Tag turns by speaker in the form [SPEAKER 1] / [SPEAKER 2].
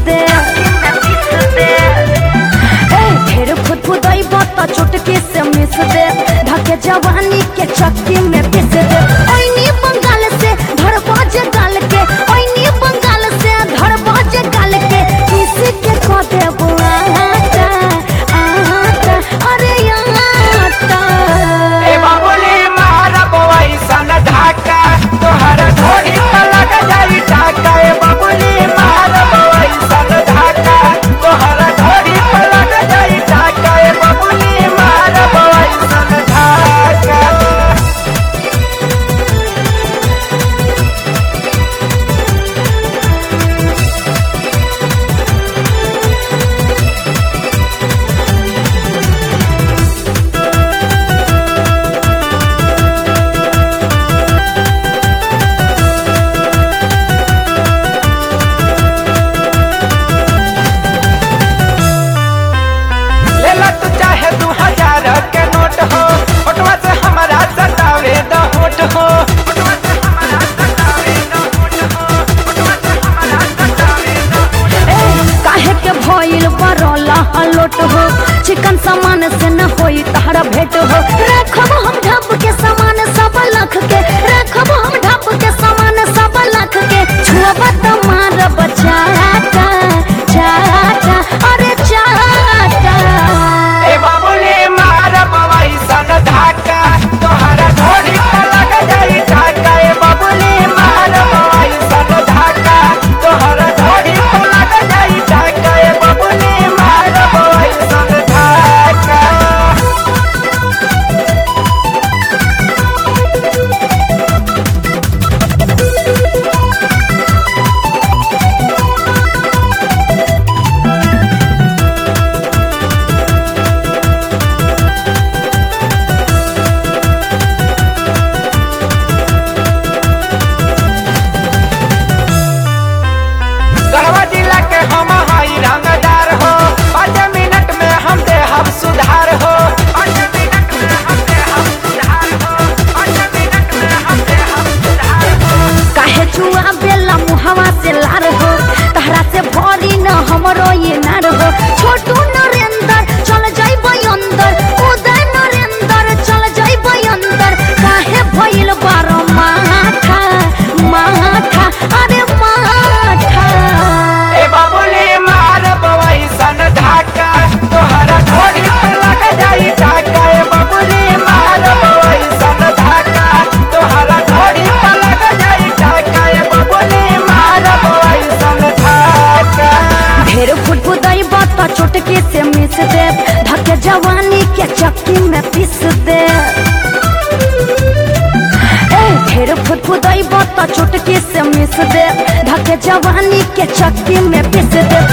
[SPEAKER 1] दे। ढेर फुदफुदैब त चुटकी से मिस दे, ढके जवानी के चक्की में पिस दे। ओइनी बंगाल से धर बाजे गाल के, ओइनी बंगाल से धर बाजे गाल के, किसी के खो दे बुआता आता अरे आता।
[SPEAKER 2] ए बाबुली मारब वैसन धाका, तोहर घोड़ी पे लग जाई टाका। ए बाबुली मारब वैसन धाका, तोहर घोड़ी पे लग जाई टाका। ए बाबुली मारब वैसन धाका। लेला तू चाहे 2000 के नोट हो, फोटवा से हमारा सतावे द होट हो। फोटवा से हमारा सतावे द होट हो, फोटवा से हमारा सतावे द होट हो।
[SPEAKER 1] काहे के भइल बरला हलोट हो, चिकन सामान से न होई तहरा भेट हो। रखब हम ढप के सामान सब लख के, रखब हम ढप के सामान सब लख के। छुअब त मारब चाटा चाटा अरे चाटा।
[SPEAKER 2] ए बाबुली मारब वैसन धाका, तोहरा घोड़ी पे लग जाई टाका। ए बाबुली मारब वैसन धाका, तोहरा घोड़ी पे लग जाई टाका। ए बाबुली मारब वैसन धाका। गढ़वा जिला के हम हई रंगदार हो, 5 मिनट में हम देहब सुधार हो। 5 मिनट में हम देहब सुधार हो, 5 मिनट में हम देहब सुधार हो।
[SPEAKER 1] काहे छुआ बेला मुहवा से लार हो, तहरा से भरी न हमरो ये नार हो। छोटू नरेंद्र चल जाइब अंदर, उदय नरेंद्र चल जाइब अंदर। काहे भइल बार माथा माथा अरे माथा।
[SPEAKER 2] ए बाबुली मारब वैसन धाका, तोहरा घोड़ी पे लग जाई टाका। ए बाबुली मारब वैसन धाका, तोहरा घोड़ी पे लग जाई टाका। ए बाबुली मारब वैसन धाका।
[SPEAKER 1] ढेर फुदफुदैब त चुटकी से मिस दे, ढके जवानी के चक्की में पिस दे। ढेर फुदफुदैब त चुटकी से मिस दे, ढके जवानी के चक्की में पिस दे।